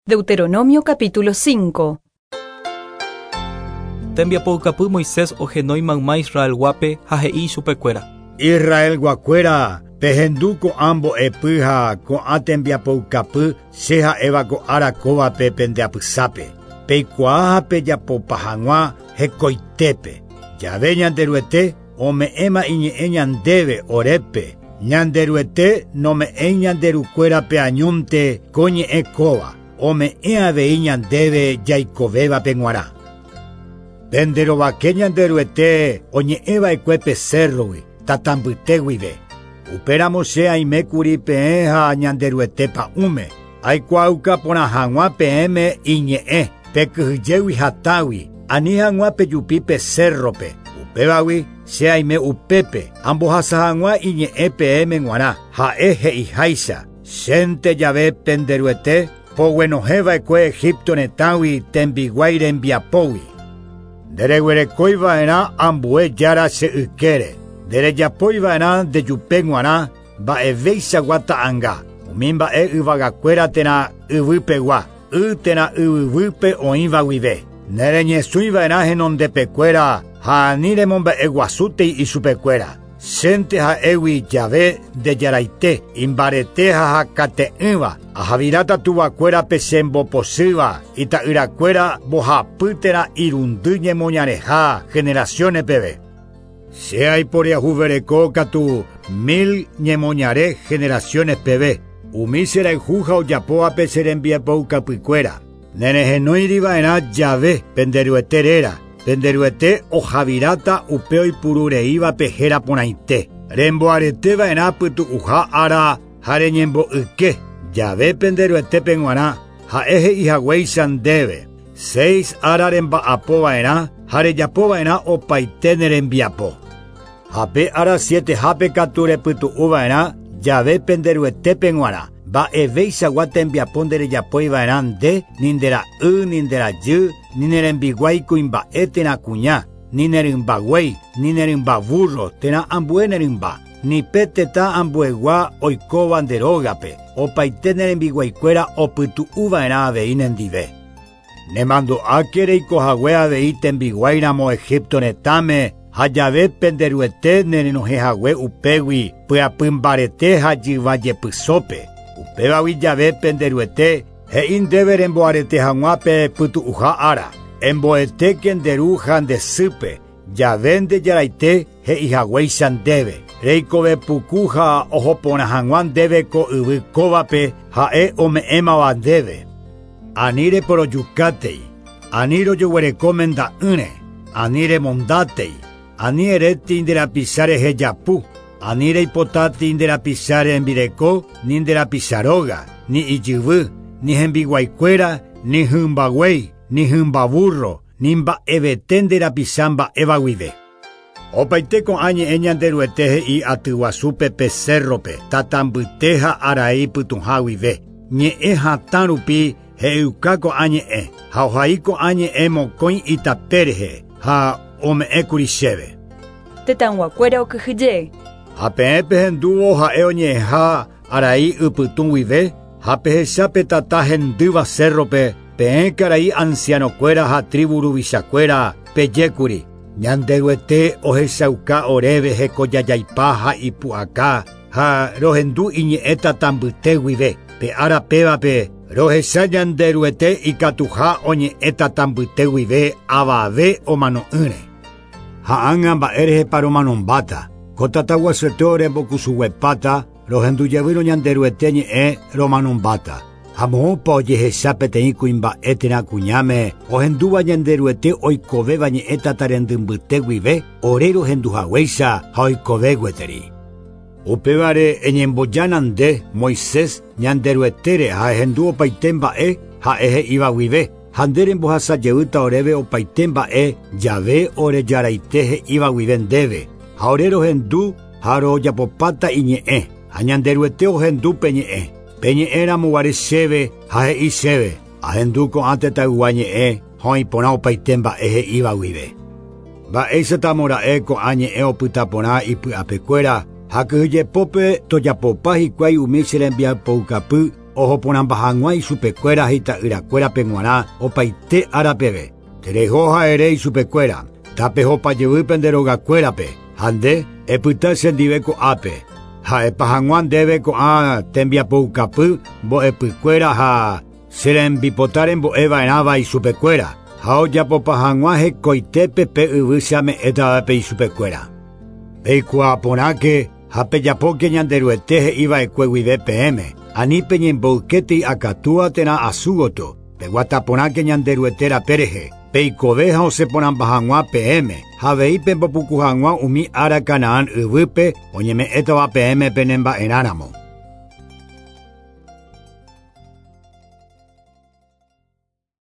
Deuteronomio capítulo 5. Tembiapoukapu Moisés ohenói mayma Israel guape hahe'i chupekuéra. Israel guakuéra pehendu ko'ã pyha ko'ã tembiapoukapu che ha'éva ko'ára kóvape pendeapysápe. Peikuaa ha pejapopa hag̃ua hekoitépe. Jave ñanderuete ome'ẽma iñe'ẽ ñandéve orépe. Ñanderuete nome'ẽ ñanderukuérape añónte ko ñe'ẽ kóva. Ome'ẽ avei ñandéve jaikovévape g̃uarã. Penderovake ñanderuete oñe'ẽva'ekuépe cerrogui tatambyté guive. Upéramo che aimekuri peẽ ha ñanderuete pa'ũme. Aikuaáuka porã hag̃ua peẽme iñe'ẽ pekyhyjégui hatágui ani hag̃ua pejupi pe cerrope. Upévagui che aime upépe ambohasa hag̃ua iñe'ẽ peẽme g̃uarã ha'e he'iháicha. Chénte jave penderuete poguenohẽva'ekue Egipto retãgui tembiguái rembiapógui. Ndereguerekóiva'erã ambue jára che ykére. Nderejapóiva'erã ndejupe g̃uarã mba'evéicha guata'ãnga. Umi mba'e yvagakuéra térã yvýpegua, y térã yvyvýpe oĩva guive. Nereñesũiva'erã henondepekuéra ha ani remombe'e guasútei ichupekuéra. Chénte ha'égui jave ndejaraite imbarete ha hakate'ỹva. Ahavíráta tuvakuérape che mboposýva ita'yrakuéra mbohapýtera irundy ñemoñareha generaciones peve. Che aiporeahuvereko katu 1000 ñemoñare generaciones peve. Umi cherayhu ha ojapóvape che rembiapoukapykuéra. Nerehenóiriva'erã jave penderueteréra. Penderuete ohavíráta upe oipurureívape héra porãite. Remboareteva'erã pytu'uha ára ha reñembo'yke. Jave penderuetépe g̃uarã ha'e he'ihagüéicha ndéve. 6 ára remba'apova'erã ha rejapova'erã opaite nerembiapo. Hape ára 7 hápe katu repytu'uva'erã jave penderuetépe g̃uarã. Mba'evéicha tembiapo nderejapóiva'erã nde ni ndera'y ni nderajy ni nerembiguái kuimba'e térã kuña ni nerymbaguéi ni nerymbaburro térã ambue nerymba ni pe tetã ambuegua oikóva nderógape. Opaite nerembiguaikuéra opytu'uva'erã avei nendive. Nemandu'áke reikohague avei tembiguáiramo Egipto retãme ha jave penderuete nerenohehague upégui pyapymbarete ha jyva jepysópe. Upévagui jave penderuete he'i ndéve remboarete hag̃uápe pytu'uha ára. Emboetéke nderu ha ndesýpe. Jave ndejaraite he'ihagüéicha ndéve. Reikove puku ha ohoporã hag̃ua ndéve ko yvy kóvape ha'e ome'ẽmava ndéve. Ani reporojukátéi, ani rojoguerekóme nda'ýre, ani remondátéi, ani eréti nderapicha rehejapu, ani reipotáti nderapicha rembireko ni nderapicha róga, ni ijyvy, ni hembiguaikuéra, ni hymbaguéi, ni hymbaburro, ni mba'evete nderapicha mba'éva guive. Opaite ko'ã ñe'ẽ ñanderuete he'i atyguasúpe pe cerrope tatambyte ha arai pytuhã guive. Ñe'ẽ hatã rupi he'yka ko'ã ñe'ẽ ha ohai ko'ã ñe'ẽ mokõi itapérehe ha ome'ẽkuri chéve. Tetãnguakuéra okyhyje. Ha peẽ pehendúvo ha'e oñe'ẽha arai ypytũ guive ha pehechápe tata hendýva cerrope peẽ karai ancianokuéra ha tribu ruvichakuéra pejékuri. Ñanderuete ohechauka oréve hekojajaipa ha ipu'aka ha rohendu iñe'ẽ tatambyte guive. Pe ára pévape rohecha ñanderuete ikatuha oñe'ẽ tatambyte guive avave omano'ỹre. Ha'ãnga mba'e rehepa romanombáta. Ko tataguasuete orembokusuguepáta rohendujevýro ñanderuete ñe'ẽ romanombáta. Ha moõpa ojehecha peteĩ kuimba'e térã kuñáme ohendúva ñanderuete oikovéva ñe'ẽ tatarendymbyte guive ore rohenduhag̃uéicha ha oikovégueteri. Upévare eñembojána nde Moisés ñanderuetére ha ehendu opaite mba'e ha'e he'íva guive. Ha nde rembohasajevýta oréve opaite mba'e jave orejaraite he'íva guive ndéve. Ha ore rohendu ha rojapopáta iñe'ẽ. Ha ñanderuete ohendu peñe'ẽ. Peñe'ẽramo guare chéve ha he'i chéve. Ahendu ko'ã tetãygua ñe'ẽ ha oiporã opaite mba'e he'íva guive. Mba'éichatamo ko'ã ñe'ẽ opyta porã ipy'apekuéra ha kyhyjepópe tojapopa hikuái umi che rembiapoukapy ojo ponambahangua isupekuéra hita'yrakuéra peguara opaite árapeve. Tereho ha'ere isupekuéra, tapehopa jevýpe nde rogakuérape, ha nde epyta chendive ko'ápe. Ha'epahag̃ua ndéve ko'ã tembiapoukapy mbo'epykuéra ha cherembipotáre mbo'eva'erãva isupekuéra, ha ojapopahag̃ua hekoitépe pe yvy cheame'ẽtavape isupekuéra. Peikuaa porãke ha pejapóke ñanderuete he'iva'ekue guive peẽme, ani peñemboykéti akatúva térã asúgoto, peguataporãke ñanderuete raperehe, peikove ha osẽporãmbahag̃ua peẽme, ha avei pembopukuhag̃ua umi ára Kanaán yvýpe oñeme'ẽtava peẽme penemba'erãramo.